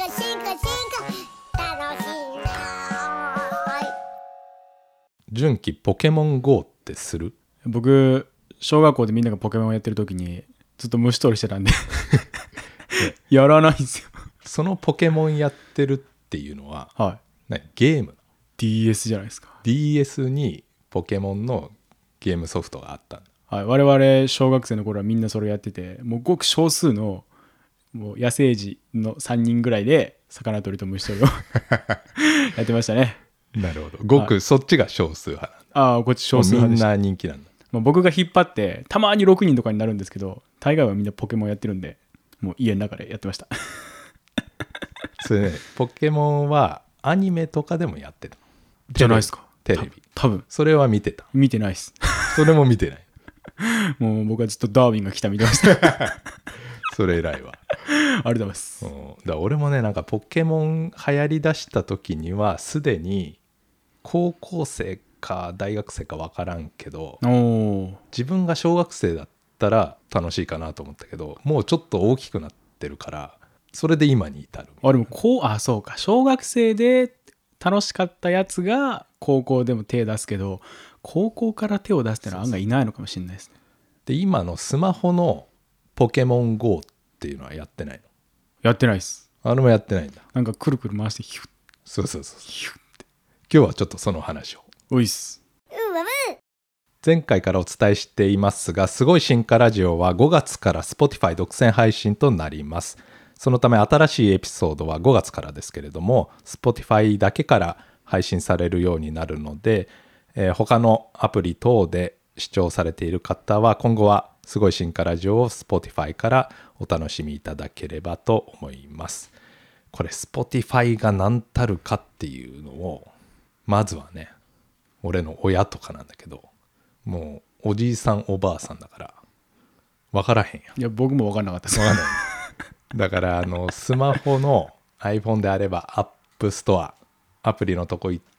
楽しいな。 純喜ポケモン GO ってする？ 僕小学校でみんながポケモンをやってる時にずっと虫取りしてたんでやらないんですよ。 そのポケモンやってるっていうのは、 はい。 ゲーム DS じゃないですか。 DS にポケモンのゲームソフトがあったんだ。 はい、我々小学生の頃はみんなそれやってて、もうごく少数のもう野生児の3人ぐらいで魚取りと虫取りをやってましたね。 なるほど。ごくそっちが少数派なんだ。 ああ、こっち少数派でした。 みんな人気なんだ。 もう僕が引っ張ってたまに6人とかになるんですけど、大概はみんなポケモンやってるんで、もう家の中でやってましたそれね、ポケモンはアニメとかでもやってた。 じゃないですか。 テレビ。 多分それは見てた。 見てないですそれも見てない。 もう僕はずっとダーウィンが来た見てましたそれ以来は。 ありがとうございます。 だから俺もね、なんかポケモン流行りだした時にはすでに高校生か大学生か分からんけど、自分が小学生だったら楽しいかなと思ったけど、もうちょっと大きくなってるから、それで今に至る。 でもそうか、小学生で楽しかったやつが高校でも手出すけど、高校から手を出すってのは案外いないのかもしれないですね。 で今のスマホのポケモン GO っていうのはやってないの？ やってないです。 あれもやってないんだ。 なんかくるくる回してヒュッそうヒュッて。今日はちょっとその話を。 おいっす。 前回からお伝えしていますが、すごい進化ラジオは5月から Spotify 独占配信となります。そのため新しいエピソードは5月からですけれども、Spotify だけから配信されるようになるので、他のアプリ等で視聴されている方は今後はすごい進化ラジオを Spotify からお楽しみいただければと思います。これ Spotify が何たるかっていうのを、まずはね、俺の親とかなんだけど、もうおじいさんおばあさんだから分からへんやん。 いや僕も分かんなかったです。 分かんないだからスマホの iPhone であれば App Store アプリのとこ行って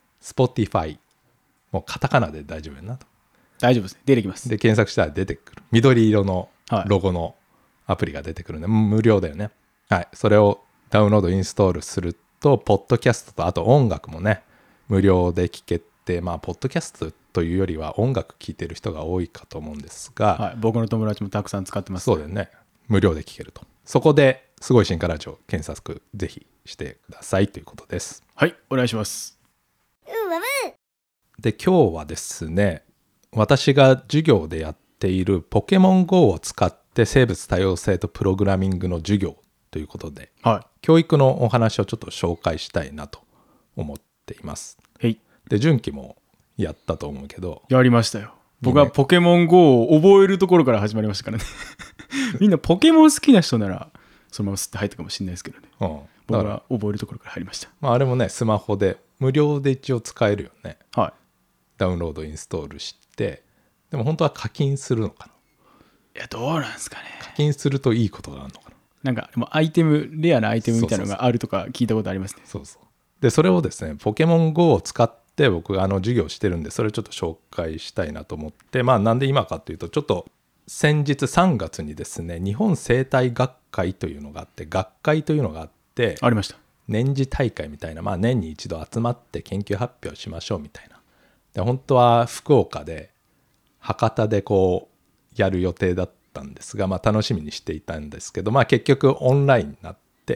Spotify もうカタカナで大丈夫やなと。 大丈夫ですね。出てきます。 で検索したら出てくる緑色のはいロゴのアプリが出てくるんで、無料だよね。はい、それをダウンロードインストールするとポッドキャストとあと音楽もね無料で聴けて、まあポッドキャストというよりは音楽聴いてる人が多いかと思うんですが、 はい、僕の友達もたくさん使ってます。 そうだよね。無料で聴けると。そこですごい進化ラジオ検索ぜひしてくださいということです。 はい、お願いします。 で今日はですね、私が授業でやっているポケモン GO を使って生物多様性とプログラミングの授業ということで、 はい、 教育のお話をちょっと紹介したいなと思っています。で純喜もやったと思うけど。 やりましたよ。僕はポケモン GO を覚えるところから始まりましたからねみんなポケモン好きな人ならそのまま吸って入ったかもしれないですけどね、僕は覚えるところから入りました。 あれもねスマホで無料で一応使えるよね。 はい、 ダウンロードインストールして、でも本当は課金するのかな。 いやどうなんですかね。 課金するといいことがあるのかな。 なんかでもレアなアイテムみたいなのがあるとか聞いたことありますね。 でそれをですねポケモン GO を使って僕が授業してるんで、それをちょっと紹介したいなと思って、なんで今かというと、ちょっと先日3月にですね日本生態学会というのがあって、学会というのがあってありました。 年次大会みたいな、年に一度集まって研究発表しましょうみたいな。で本当は福岡で博多でこうやる予定だったんですが、楽しみにしていたんですけど、結局オンラインになって、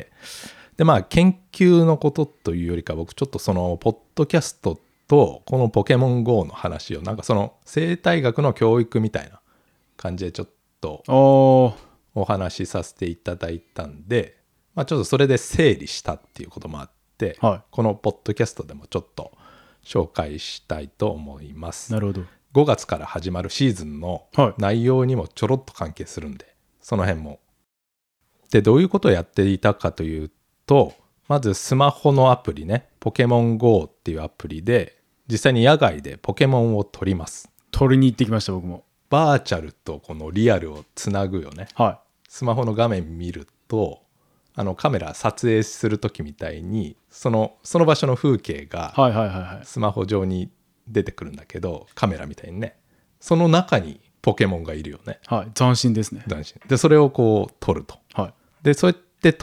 で研究のことというよりか、僕ちょっとそのポッドキャストとこのポケモン GO の話をなんかその生態学の教育みたいな感じでちょっとお話しさせていただいたんで、ちょっとそれで整理したっていうこともあって、このポッドキャストでもちょっと紹介したいと思います。 なるほど。 5月から始まるシーズンの内容にもちょろっと関係するんで、その辺も。でどういうことをやっていたかというと、まずスマホのアプリね、ポケモン GO っていうアプリで実際に野外でポケモンを撮ります。 撮りに行ってきました。僕もバーチャルとこのリアルをつなぐよね。スマホの画面見るとカメラ撮影する時みたいにその場所の風景がスマホ上に出てくるんだけど、カメラみたいにね、その中にポケモンがいるよね。 斬新ですね。 でそれをこう撮ると。でそうやって撮る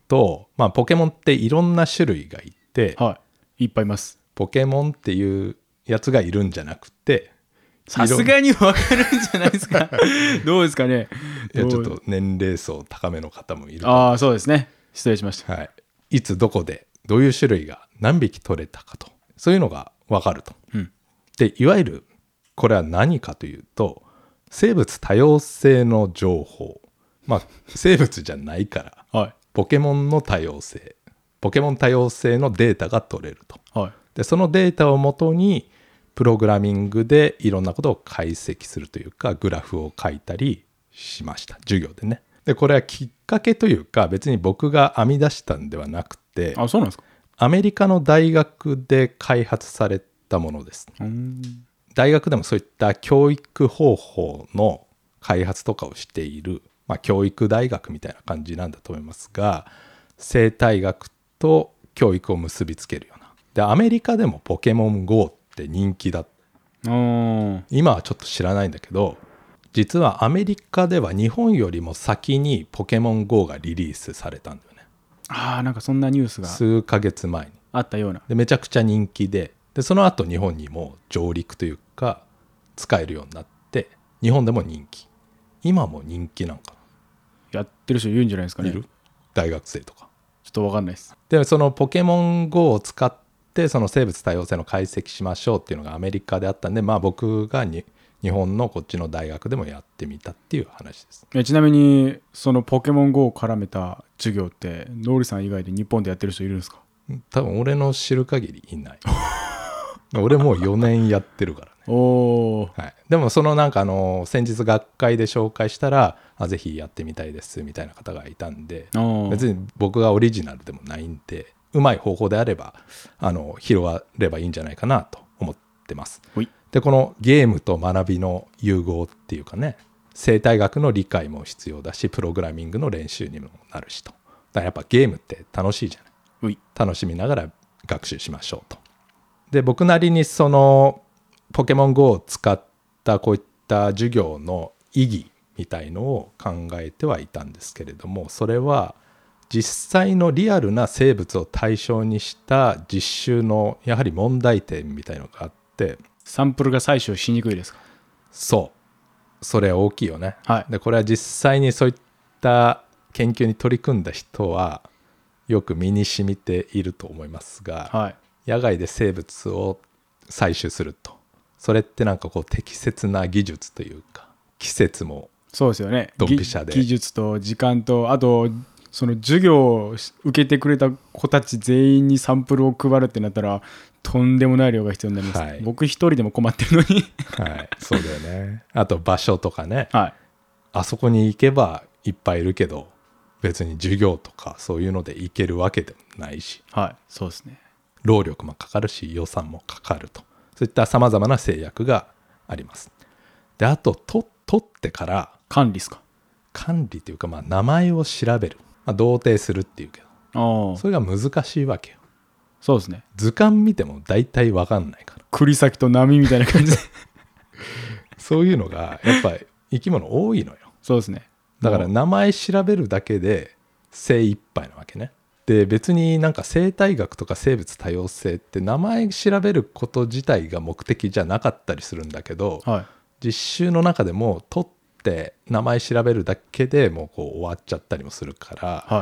と、まあ、ポケモンっていろんな種類がいて、 はいいっぱいいます。 ポケモンっていうやつがいるんじゃなくて、 さすがに分かるんじゃないですか。どうですかね。 いやちょっと年齢層高めの方もいるとああそうですね、失礼しました。 はい、いつどこでどういう種類が何匹取れたかと、そういうのが分かると、でいわゆるこれは何かというと、生物多様性の情報、まあ生物じゃないから、 はい、 ポケモンの多様性、ポケモン多様性のデータが取れると、 はい、 でそのデータをもとにプログラミングでいろんなことを解析するというか、グラフを書いたりしました、授業でね。でこれはきっかけというか、別に僕が編み出したんではなくて、 あ、そうなんですか。 アメリカの大学で開発されたものです。大学でもそういった教育方法の開発とかをしている、まあ、教育大学みたいな感じなんだと思いますが、生態学と教育を結びつけるような。でアメリカでもポケモン GO って人気だ。今はちょっと知らないんだけど、実はアメリカでは日本よりも先にポケモン GO がリリースされたんだよね。 なんかそんなニュースが数ヶ月前にあったような。 でめちゃくちゃ人気で、その後日本にも上陸というか使えるようになって、日本でも人気、今も人気なんかな。 やってる人いるんじゃないですかね。 いる？大学生とか。 ちょっと分かんないです。 でそのポケモン GO を使ってその生物多様性の解析しましょうっていうのがアメリカであったんで、まあ僕が日本のこっちの大学でもやってみたっていう話です。 ちなみにそのポケモン GO を絡めた授業ってノーリさん以外で日本でやってる人いるんですか？ 多分俺の知る限りいない。俺もう4年やってるからね。はい、でもそのなんか先日学会で紹介したら、ぜひやってみたいですみたいな方がいたんで、別に僕がオリジナルでもないんで、うまい方法であれば広がればいいんじゃないかなと思ってます。でこのゲームと学びの融合っていうかね、生態学の理解も必要だし、プログラミングの練習にもなるしと。だからやっぱゲームって楽しいじゃない。楽しみながら学習しましょうと。で僕なりにそのポケモン GO を使ったこういった授業の意義みたいのを考えてはいたんですけれども、それは実際のリアルな生物を対象にした実習のやはり問題点みたいのがあって、 サンプルが採取しにくいですか？ そうそれ大きいよね、でこれは実際にそういった研究に取り組んだ人はよく身に染みていると思いますが、野外で生物を採取すると、それってなんかこう適切な技術というか、季節もそうですよね、 ドンピシャで技術と時間と、あとその授業を受けてくれた子たち全員にサンプルを配るってなったらとんでもない量が必要になります、僕一人でも困ってるのにそうだよね。あと場所とかね、 あそこに行けばいっぱいいるけど別に授業とかそういうので行けるわけでもないし、 そうですね、 労力もかかるし予算もかかると、そういったさまざまな制約があります。であと取ってから管理ですか？ 管理というか、名前を調べる、同定するっていうけど、それが難しいわけよ。 そうですね、 図鑑見ても大体分かんないから、 栗先と波みたいな感じでそういうのがやっぱり生き物多いのよ。 そうですね、 だから名前調べるだけで精一杯なわけね。で別になんか生態学とか生物多様性って名前調べること自体が目的じゃなかったりするんだけど、実習の中でも取って名前調べるだけでもうこう終わっちゃったりもするから、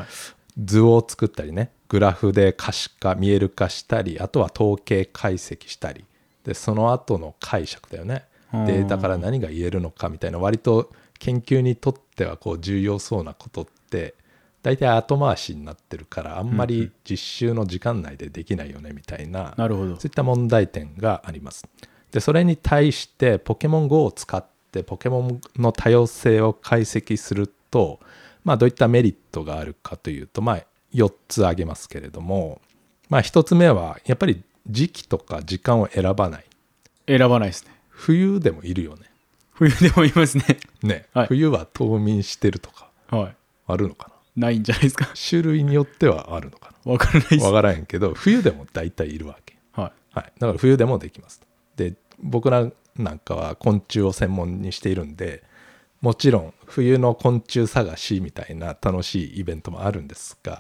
図を作ったりね、グラフで可視化見える化したり、あとは統計解析したりで、その後の解釈だよね、データから何が言えるのかみたいな、割と研究にとってはこう重要そうなことって大体後回しになってるから、あんまり実習の時間内でできないよねみたいな、そういった問題点があります。でそれに対してポケモン GO を使ってポケモンの多様性を解析すると、どういったメリットがあるかというと、4つ挙げますけれども、1つ目はやっぱり時期とか時間を選ばないですね。冬でもいるよね。 冬でもいますね。 冬は冬眠してるとかあるのかな、 ないんじゃないですか。 種類によってはあるのかな、 分からないです。 分からへんけど冬でも大体いるわけ、だから冬でもできます。で僕らなんかは昆虫を専門にしているんで、もちろん冬の昆虫探しみたいな楽しいイベントもあるんですが、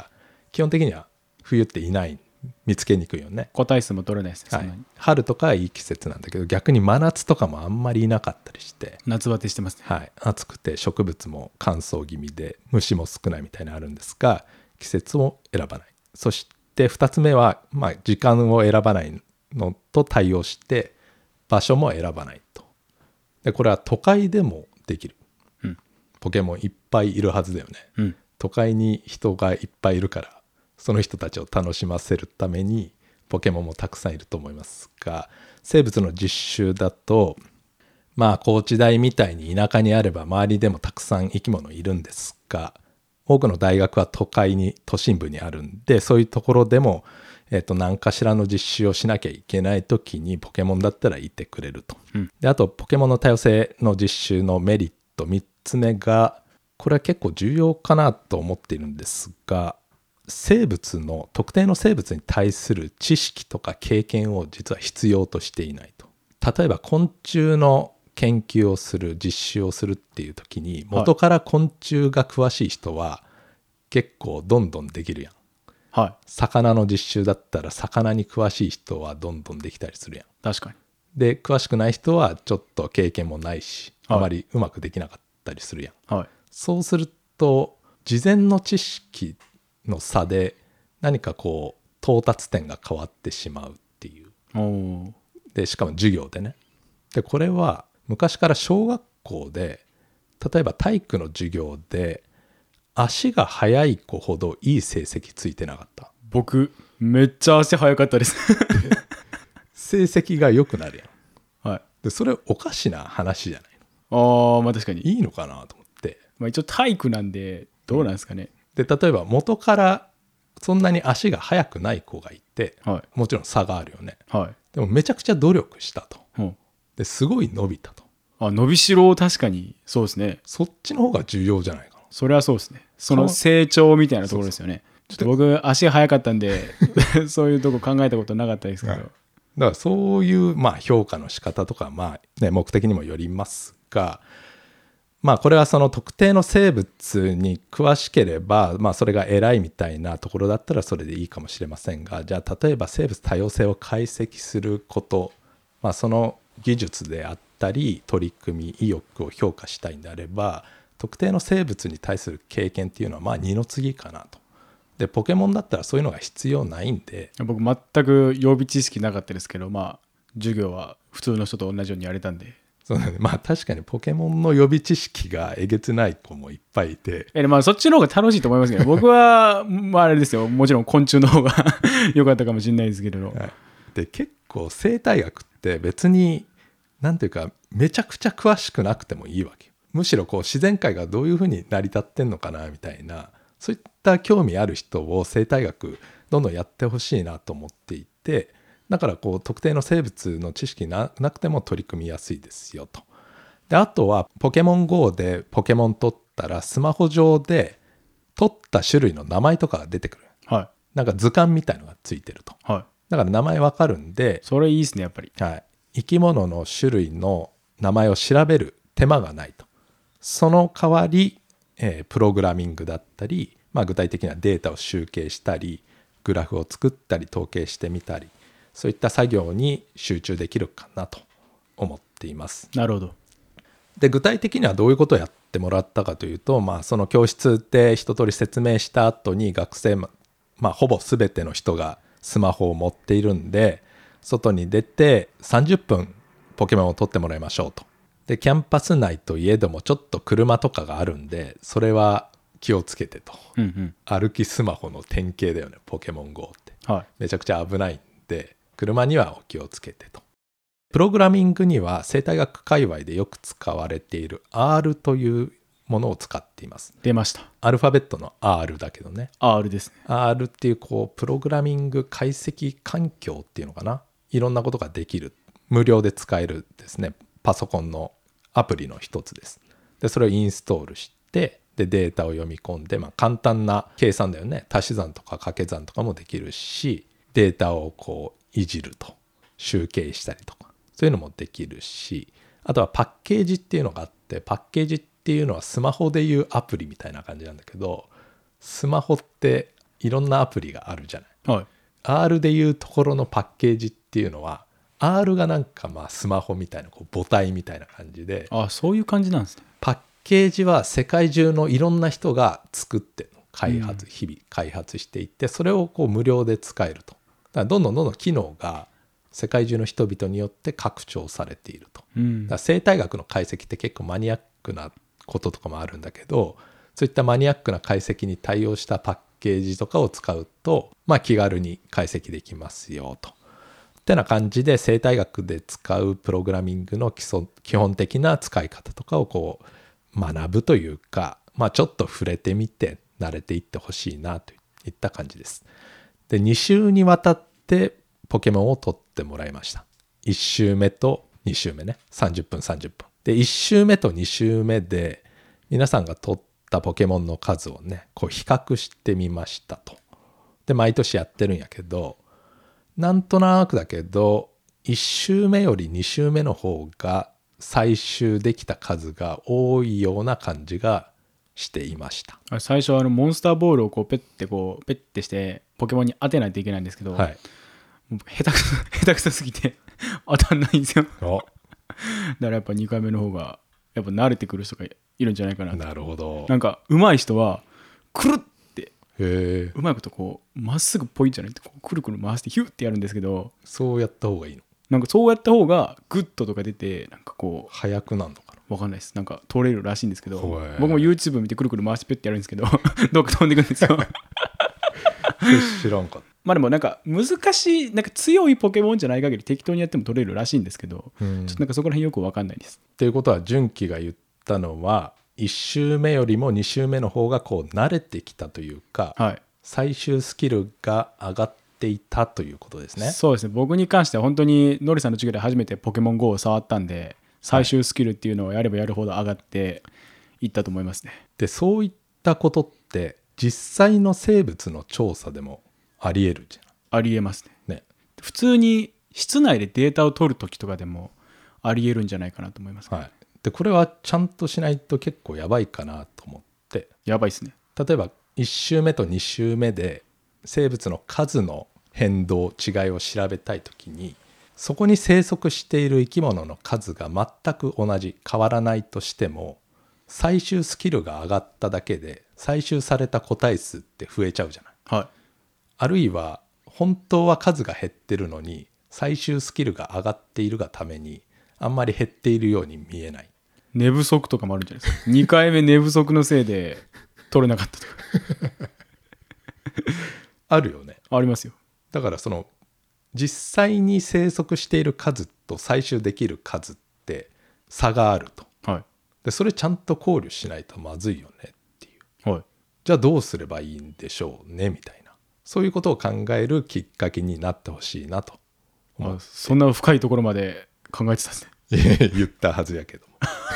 基本的には冬っていない、見つけにくいよね。 個体数も取れないですね、 はいそんなに。 春とかはいい季節なんだけど、逆に真夏とかもあんまりいなかったりして、 夏バテしてますね。 はい、暑くて植物も乾燥気味で虫も少ないみたいなのあるんですが、季節を選ばない。そして2つ目は、時間を選ばないのと対応して場所も選ばないと。でこれは都会でもできる、ポケモンいっぱいいるはずだよね、都会に人がいっぱいいるから、その人たちを楽しませるためにポケモンもたくさんいると思いますが、生物の実習だと高知大みたいに田舎にあれば周りでもたくさん生き物いるんですが、多くの大学は都心部にあるんで、そういうところでも、何かしらの実習をしなきゃいけない時にポケモンだったらいてくれると、であとポケモンの多様性の実習のメリット3つ目が、これは結構重要かなと思っているんですが、特定の生物に対する知識とか経験を実は必要としていないと。例えば昆虫の研究をする、実習をするっていう時に、元から昆虫が詳しい人は結構どんどんできるやん、 はい、 魚の実習だったら魚に詳しい人はどんどんできたりするやん。 確かに。 で詳しくない人はちょっと経験もないし、あまりうまくできなかったりするやん、 はい、 そうすると事前の知識の差で何か到達点が変わってしまうっていう。でしかも授業でね。でこれは昔から小学校で、例えば体育の授業で足が速い子ほどいい成績ついてなかった？ 僕めっちゃ足速かったです成績が良くなるやん、 はい、 でそれおかしな話じゃないの？ 確かにいいのかなと思って、 一応体育なんでどうなんですかね、 で例えば元からそんなに足が速くない子がいて、もちろん差があるよね、でもめちゃくちゃ努力したと、ですごい伸びたと。 伸びしろ、確かにそうですね。 そっちの方が重要じゃないかな。 それはそうですね。その成長みたいなところですよね。ちょっと僕足が速かったんでそういうとこ考えたことなかったですけど、 だからそういう評価の仕方とか目的にもよりますが、これはその特定の生物に詳しければ、それが偉いみたいなところだったらそれでいいかもしれませんが、じゃあ例えば生物多様性を解析すること、その技術であったり取り組み意欲を評価したいんであれば、特定の生物に対する経験っていうのは二の次かなと。でポケモンだったらそういうのが必要ないんで、 僕全く予備知識なかったですけど、授業は普通の人と同じようにやれたんで。 そうなんで、確かにポケモンの予備知識がえげつない子もいっぱいいて、 そっちの方が楽しいと思いますけど僕はあれですよ、もちろん昆虫の方が良かったかもしれないですけれど、 で結構生態学って別になんていうかめちゃくちゃ詳しくなくてもいいわけよ。むしろ自然界がどういうふうに成り立ってんのかなみたいな、そういった興味ある人を生態学どんどんやってほしいなと思っていて、だから特定の生物の知識なくても取り組みやすいですよと。であとはポケモン GO でポケモン取ったらスマホ上で取った種類の名前とかが出てくる、なんか図鑑みたいのがついてると、だから名前わかるんで、 それいいですねやっぱり、 生き物の種類の名前を調べる手間がないと。その代わり、プログラミングだったり、具体的なデータを集計したりグラフを作ったり統計してみたり、そういった作業に集中できるかなと思っています。 なるほど。 で具体的にはどういうことをやってもらったかというと、その教室で一通り説明した後に学生、ほぼ全ての人がスマホを持っているんで、外に出て30分ポケモンを取ってもらいましょうと。でキャンパス内といえどもちょっと車とかがあるんで、それは気をつけてと、歩きスマホの典型だよねポケモン GO って、めちゃくちゃ危ないんで車にはお気をつけてと。プログラミングには生態学界隈でよく使われている R というものを使っています。 出ました。 アルファベットの R だけどね。 R ですね。 R っていうプログラミング解析環境っていうのかな。いろんなことができる。無料で使えるですね。パソコンのアプリの一つです。で、それをインストールして、で、データを読み込んで、簡単な計算だよね。足し算とか掛け算とかもできるし、データをいじると。集計したりとか。そういうのもできるし、あとはパッケージっていうのがあって、パッケージっていうのはスマホでいうアプリみたいな感じなんだけど、スマホっていろんなアプリがあるじゃない。 はい。 R でいうところのパッケージっていうのは R がなんかまあスマホみたいなこう母体みたいな感じで、 あ、そういう感じなんですね。 パッケージは世界中のいろんな人が作ってるの、日々開発していって、それをこう無料で使えると。だからどんどん機能が世界中の人々によって拡張されていると。だから生態学の解析って結構マニアックなこととかもあるんだけど、そういったマニアックな解析に対応したパッケージとかを使うと、まあ気軽に解析できますよと。ってな感じで生態学で使うプログラミングの基本的な使い方とかをこう学ぶというか、まあちょっと触れてみて慣れていってほしいなといった感じです。で、2週にわたってポケモンを取ってもらいました。1週目と2週目ね、30分30分。で、1週目と2週目で皆さんが取ったポケモンの数をね、こう比較してみましたと。で、毎年やってるんやけど、なんとなくだけど、1週目より2週目の方が採集できた数が多いような感じがしていました。 最初モンスターボールをこうペッてしてポケモンに当てないといけないんですけど、 はい、 もう下手くそすぎて当たんないんですよ。だからやっぱ2回目の方がやっぱ慣れてくる人がいるんじゃないかなと。 なるほど。 なんか上手い人はくるってうまいことこうまっすぐポインじゃないってこうくるくる回してヒュッてやるんですけど、 そうやった方がいいの？ なんかそうやった方がグッドとか出てなんかこう速くなるのかな。 わかんないです。なんか取れるらしいんですけど、 ほえ僕も YouTube 見てくるくる回してペッてやるんですけどどっか飛んでくるんですよ知らんかった。 まあでもなんか難しいなんか強いポケモンじゃない限り適当にやっても取れるらしいんですけど、ちょっとなんかそこら辺よくわかんないです。 っていうことは純喜が言ったのは1周目よりも2周目の方がこう慣れてきたというか、 はい、 最終スキルが上がっていたということですね。 そうですね。僕に関しては本当にノリさんの授業で初めてポケモン GO を触ったんで、最終スキルっていうのをやればやるほど上がっていったと思いますね。 で、そういったことって実際の生物の調査でもありえるじゃん。 ありえますね。 ね。 普通に室内でデータを取るときとかでもありえるんじゃないかなと思います、ね。 はい。で、これはちゃんとしないと結構やばいかなと思って。 やばいですね。 例えば1周目と2周目で生物の数の変動違いを調べたいときに、そこに生息している生き物の数が全く同じ、変わらないとしても、最終スキルが上がっただけで採集された個体数って増えちゃうじゃない。 はい。 あるいは本当は数が減ってるのに最終スキルが上がっているがためにあんまり減っているように見えない。 寝不足とかもあるんじゃないですか。2回目寝不足のせいで取れなかったとかあるよね。 ありますよ。 だからその実際に生息している数と採集できる数って差があると。 はい。 でそれちゃんと考慮しないとまずいよねっていう。 はい。 じゃあどうすればいいんでしょうねみたいな、そういうことを考えるきっかけになってほしいなと思う。 そんな深いところまで考えてたんですね。 言ったはずやけども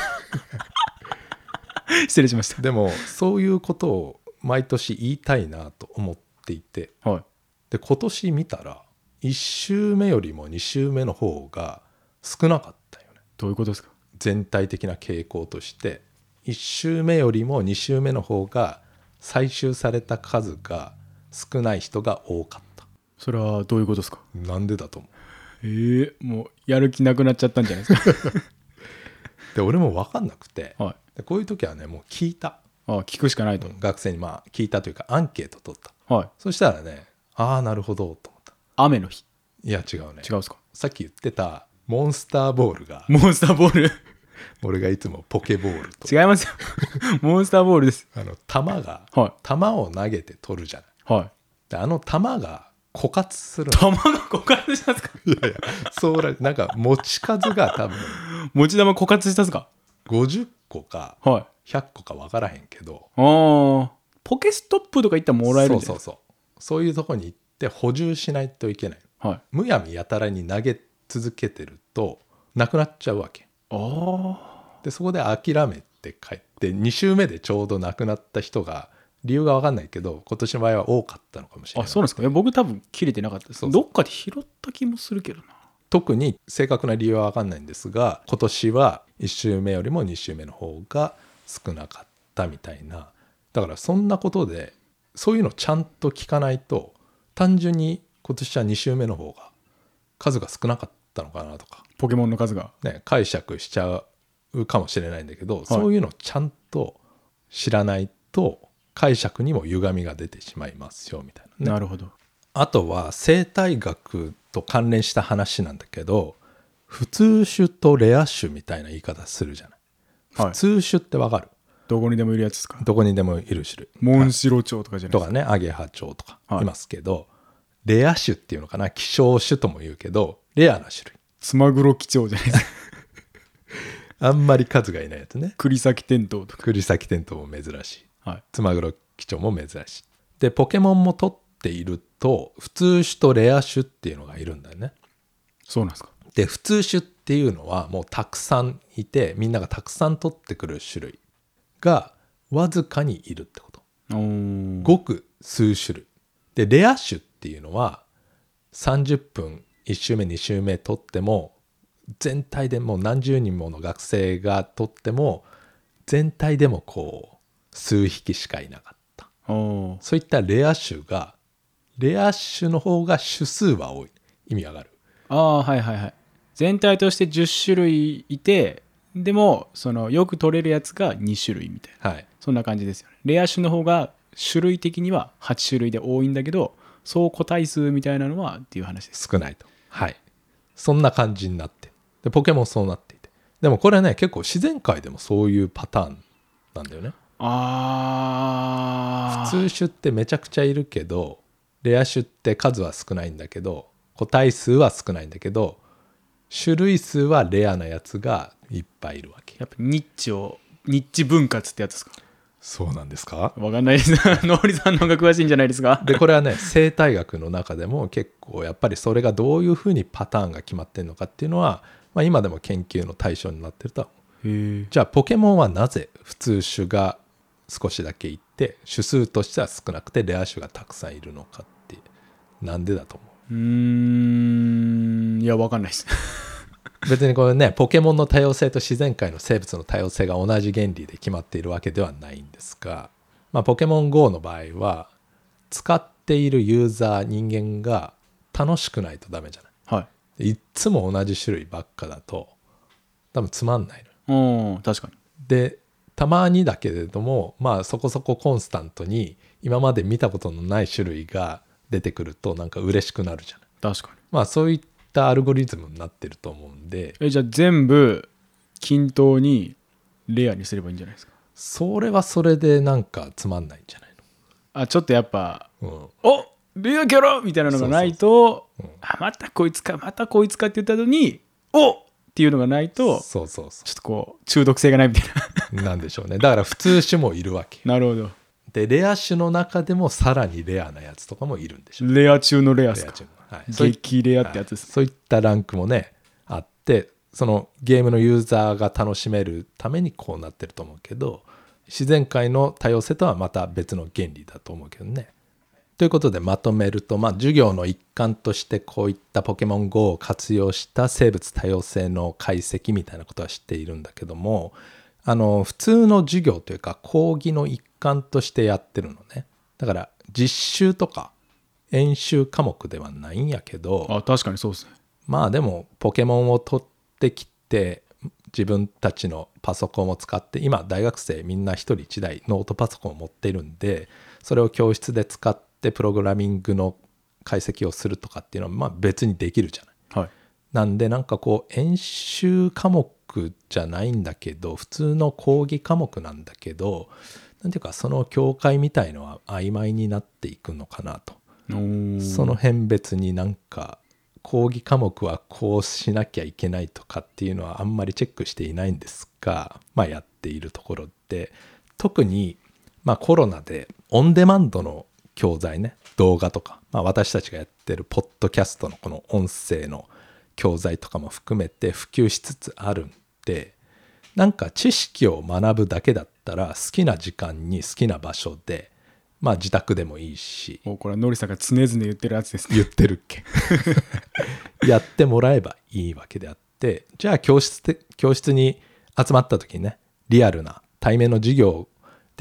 失礼しました。 でもそういうことを毎年言いたいなと思っていて、 はい。 で今年見たら1周目よりも2周目の方が少なかったよね。 どういうことですか？ 全体的な傾向として1周目よりも2周目の方が採集された数が少ない人が多かった。 それはどういうことですか？ なんでだと思う？ もうやる気なくなっちゃったんじゃないですかで俺も分かんなくて、 はい。 でこういう時はねもう聞いた。 聞くしかないと。 学生にまあ聞いたというかアンケート取った。 はい。 そしたらね、ああなるほどと思った。 雨の日。 いや違うね。 違うですか？ さっき言ってたモンスターボールがモンスターボール俺がいつもポケボールと違いますよモンスターボールです。 球が、 はい。 球を投げて取るじゃない。 はい。 で球が枯渇するの。 球が枯渇したんですか？ いやいやそうなんか持ち数が多分持ち球枯渇したんですか？ 50個かはい。 100個か分からへんけど、 ポケストップとか行ったらもらえるんで。 そういうとこに行って補充しないといけない。 はい。 むやみやたらに投げ続けてるとなくなっちゃうわけで、そこで諦めて帰って2周目でちょうどなくなった人が理由が分かんないけど今年の場合は多かったのかもしれない。 そうなんですか？僕多分切れてなかったです。どっかで拾った気もするけどな。 特に正確な理由は分かんないんですが今年は1周目よりも2周目の方が少なかったみたいな。だからそんなことでそういうのちゃんと聞かないと単純に今年は2週目の方が数が少なかったのかなとか、 ポケモンの数が、 ね、解釈しちゃうかもしれないんだけど、そういうのちゃんと知らないと解釈にも歪みが出てしまいますよみたいなね。 なるほど。 あとは生態学と関連した話なんだけど、普通種とレア種みたいな言い方するじゃない。 はい、 普通種ってわかる？ どこにでもいるやつですか？ どこにでもいる種類。 モンシロチョウとかじゃないですか。 とかね、アゲハチョウとかいますけど、レア種っていうのかな、希少種とも言うけど、レアな種類。 ツマグロキチョウじゃないですか。 あんまり数がいないやつね。 クリサキテントウとか。 クリサキテントウも珍しい。 はい、 ツマグロキチョウも珍しい。で、ポケモンも取っていると、普通種とレア種っていうのがいるんだよね。 そうなんですか。 で、普通種っていうのはもうたくさんいて、みんながたくさん取ってくる種類がわずかにいるってこと。ごく数種類。で、レア種っていうのは30分1週目2週目取っても、全体でもう何十人もの学生が取っても全体でもこう数匹しかいなかった。そういったレア種が、レア種の方が種数は多い。意味わかる？ はいはいはい。全体として10種類いて、でもそのよく取れるやつが2種類みたいな、 はい、 そんな感じですよね。レア種の方が種類的には8種類で多いんだけど、総個体数みたいなのはっていう話です。 少ないと。はい。そんな感じになってる。で、ポケモンそうなっていて。でもこれね、結構自然界でもそういうパターンなんだよね。普通種ってめちゃくちゃいるけど、レア種って数は少ないんだけど、個体数は少ないんだけど、種類数はレアなやつがいっぱいいるわけ。 やっぱニッチ分割ってやつですか？ そうなんですか？ わかんないです。ノーリさんの方が詳しいんじゃないですか？ で、これはね、生態学の中でも結構やっぱりそれがどういうふうにパターンが決まってるのかっていうのは、今でも研究の対象になってるとは思う。じゃあポケモンはなぜ普通種が少しだけいて、種数としては少なくてレア種がたくさんいるのかって、なんでだと思う？ いや、わかんないです。 別にこれね、ポケモンの多様性と自然界の生物の多様性が同じ原理で決まっているわけではないんですが、ポケモン GO の場合は使っているユーザー、人間が楽しくないとダメじゃない。 はい。 いっつも同じ種類ばっかだと多分つまんないの。確かに。 で、たまにだけれども、そこそこコンスタントに今まで見たことのない種類が出てくるとなんか嬉しくなるじゃない。 確かに。 そういったアルゴリズムになってると思うんで。 じゃあ全部均等にレアにすればいいんじゃないですか？ それはそれでなんかつまんないんじゃないの？ちょっとやっぱ、 おレアキャラみたいなのがないと、またこいつかって言ったのにっていうのがないと、ちょっとこう中毒性がないみたいななんでしょうね。だから普通種もいるわけ。 なるほど。 で、レア種の中でもさらにレアなやつとかもいるんでしょう。 レア中のレアですか？ 激レアってやつです。 そういったランクもねあって、そのゲームのユーザーが楽しめるためにこうなってると思うけど、自然界の多様性とはまた別の原理だと思うけどね。ということでまとめると、授業の一環としてこういったポケモン GO を活用した生物多様性の解析みたいなことは知っているんだけども、普通の授業というか講義の一環としてやってるのね。だから実習とか演習科目ではないんやけど、 確かにそうですね。 でもポケモンを取ってきて自分たちのパソコンを使って、今大学生みんな一人一台ノートパソコンを持っているんで、それを教室で使ってプログラミングの解析をするとかっていうのは別にできるじゃない。なんでなんかこう演習科目じゃないんだけど、普通の講義科目なんだけど、なんていうかその境界みたいのは曖昧になっていくのかなと。その辺別になんか講義科目はこうしなきゃいけないとかっていうのはあんまりチェックしていないんですが、やっているところで、特にコロナでオンデマンドの教材ね、動画とか、私たちがやってるポッドキャストのこの音声の教材とかも含めて普及しつつあるんで、なんか知識を学ぶだけだったら好きな時間に好きな場所で、自宅でもいいし、 これはノリさんが常々言ってるやつですね。 言ってるっけやってもらえばいいわけであって、じゃあ教室に集まった時にね、リアルな対面の授業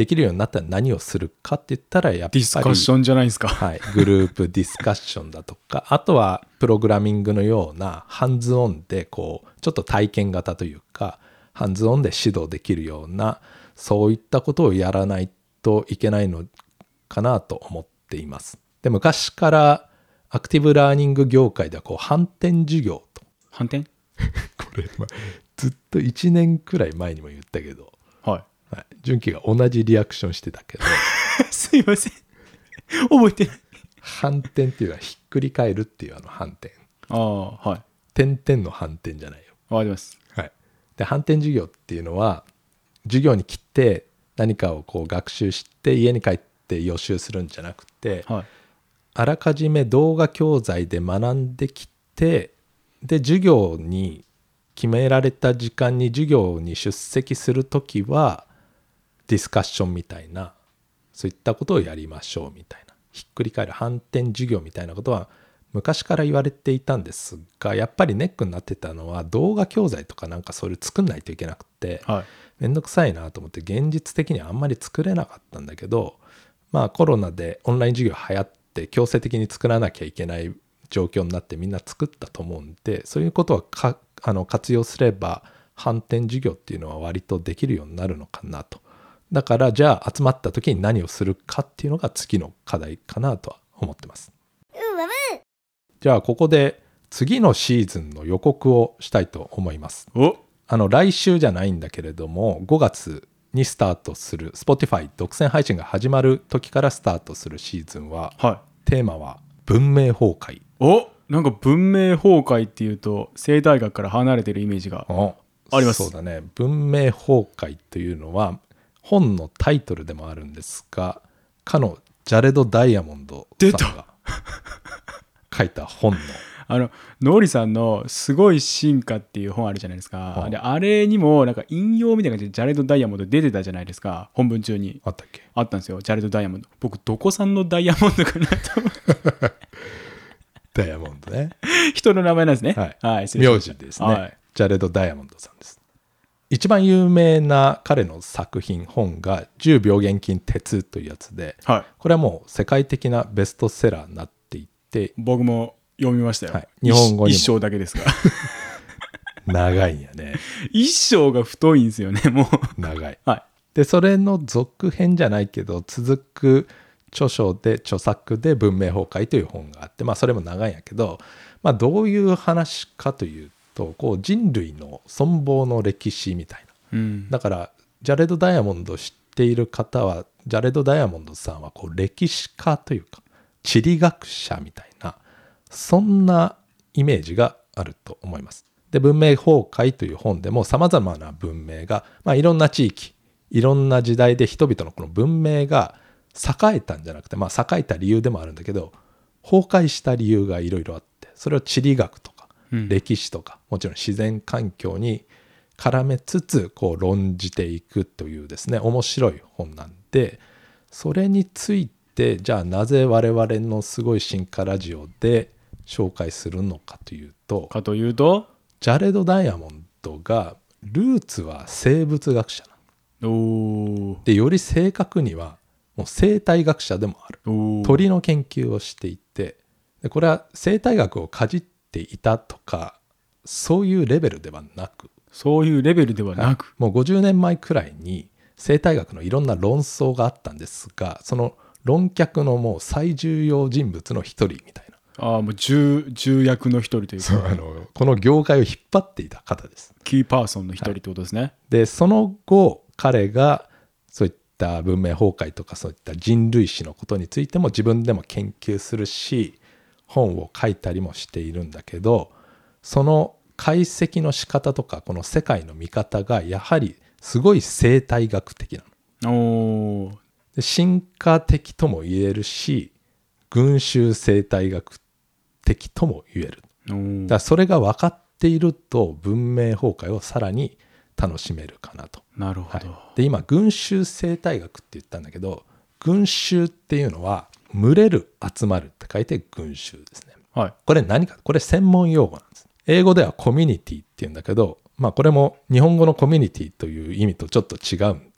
できるようになったら何をするかって言ったらやっぱりディスカッションじゃないですか。 はい、グループディスカッションだとかあとはプログラミングのようなハンズオンでこうちょっと体験型というかハンズオンで指導できるようなそういったことをやらないといけないのかなと思っています。で昔からアクティブラーニング業界ではこう反転授業と反転これ、ずっと1年くらい前にも言ったけど、 はいはい、純喜が同じリアクションしてたけどすいません覚えてない。 反転っていうのはひっくり返るっていう反転ああはい点々の反転じゃないよ。 わかります。 はい、で反転授業っていうのは授業に来て何かをこう学習して家に帰って予習するんじゃなくて、 はいあらかじめ動画教材で学んできてで授業に決められた時間に授業に出席するときはディスカッションみたいなそういったことをやりましょうみたいなひっくり返る反転授業みたいなことは昔から言われていたんですがやっぱりネックになってたのは動画教材とかなんかそれ作んないといけなくて、 はいめんどくさいなと思って現実的にはあんまり作れなかったんだけどまあコロナでオンライン授業流行って強制的に作らなきゃいけない状況になってみんな作ったと思うんでそういうことは活用すれば反転授業っていうのは割とできるようになるのかなと。だからじゃあ集まった時に何をするかっていうのが次の課題かなとは思ってます。じゃあここで次のシーズンの予告をしたいと思います。 お来週じゃないんだけれども5月にスタートする Spotify 独占配信が始まる時からスタートするシーズンは、 はいテーマは文明崩壊。 おなんか文明崩壊っていうと生態学から離れてるイメージがあります。 そうだね。文明崩壊というのは本のタイトルでもあるんですがかのジャレド・ダイヤモンドさんが書いた本のノーリさんのすごい進化っていう本あるじゃないですか。であれにもなんか引用みたいな感じでジャレド・ダイヤモンド出てたじゃないですか。本文中にあったっけ。 あったんですよジャレド・ダイヤモンド。僕どこさんのダイヤモンドかなとダイヤモンドね人の名前なんですね。 はい、 失礼しました名字ですね、 はい、 ジャレド・ダイヤモンドさんです。一番有名な彼の作品本が10病原菌鉄というやつで、 はい、 これはもう世界的なベストセラーになっていて僕も読みましたよ、 はい、日本語にも一章だけですが長いんやね一章が太いんですよねもう長い、 はい、 でそれの続編じゃないけど続く著作で文明崩壊という本があって、それも長いんやけど、どういう話かというとこう人類の存亡の歴史みたいな、だからジャレド・ダイヤモンドを知っている方はジャレド・ダイヤモンドさんはこう歴史家というか地理学者みたいなそんなイメージがあると思います。で文明崩壊という本でもさまざまな文明が、いろんな地域いろんな時代で人々のこの文明が栄えたんじゃなくて、栄えた理由でもあるんだけど崩壊した理由がいろいろあってそれを地理学とか歴史とか、もちろん自然環境に絡めつつこう論じていくというですね面白い本なんでそれについてじゃあなぜ我々のすごい進化ラジオで紹介するのかというとジャレド・ダイヤモンドがルーツは生物学者なのでより正確にはもう生態学者でもある鳥の研究をしていてでこれは生態学をかじっていたとかそういうレベルではなくもう50年前くらいに生態学のいろんな論争があったんですがその論客のもう最重要人物の一人みたいなもう重役の一人というかこの業界を引っ張っていた方です。 キーパーソンの一人ってことですね、 でその後彼がそういった文明崩壊とかそういった人類史のことについても自分でも研究するし本を書いたりもしているんだけどその解析の仕方とかこの世界の見方がやはりすごい生態学的なの。で進化的とも言えるし群衆生態学的とも言える。だからそれが分かっていると文明崩壊をさらに楽しめるかなと。 なるほど、 で今群衆生態学って言ったんだけど群衆っていうのは群れる集まるって書いて群衆ですね、これ何かこれ専門用語なんです。英語ではコミュニティっていうんだけど、これも日本語のコミュニティという意味とちょっと違うん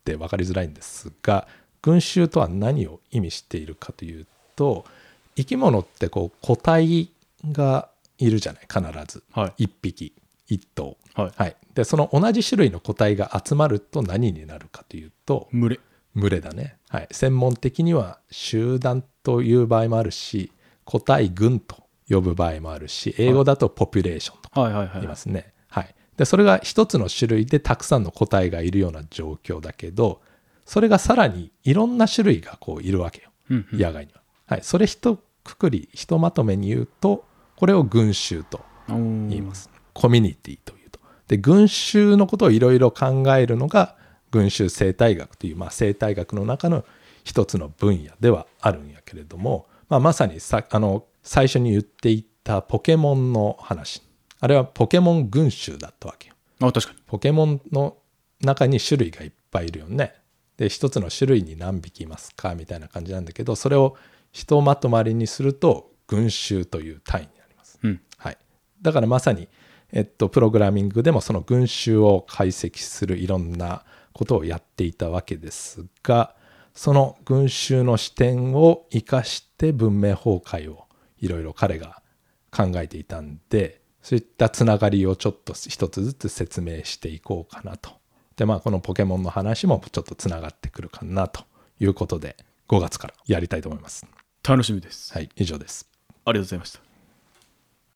って分かりづらいんですが、群衆とは何を意味しているかというと、生き物ってこう個体がいるじゃない、必ず、 はい、 一匹一頭、 はいはい、でその同じ種類の個体が集まると何になるかというと群れだね、はい、専門的には集団という場合もあるし、個体群と呼ぶ場合もあるし、英語だとポピュレーションとか言いますね、はい、でそれが一つの種類でたくさんの個体がいるような状況だけど、それがさらにいろんな種類がこういるわけよ、野外には、はい、それ一括り一まとめに言うと、これを群衆と言います。コミュニティというと。で、群衆のことをいろいろ考えるのが群衆生態学という、生態学の中の一つの分野ではあるんやけれども、まさに最初に言っていたポケモンの話、あれはポケモン群衆だったわけよ。 確かにポケモンの中に種類がいっぱいいるよね。で、一つの種類に何匹いますかみたいな感じなんだけど、それをひとまとまりにすると群衆という単位になります、はい、だからまさに、プログラミングでもその群衆を解析するいろんなことをやっていたわけですが、その群衆の視点を生かして文明崩壊をいろいろ彼が考えていたんで、そういったつながりをちょっと一つずつ説明していこうかなと。でこのポケモンの話もちょっとつながってくるかなということで、5月からやりたいと思います。 楽しみです。 はい、以上です。 ありがとうございました。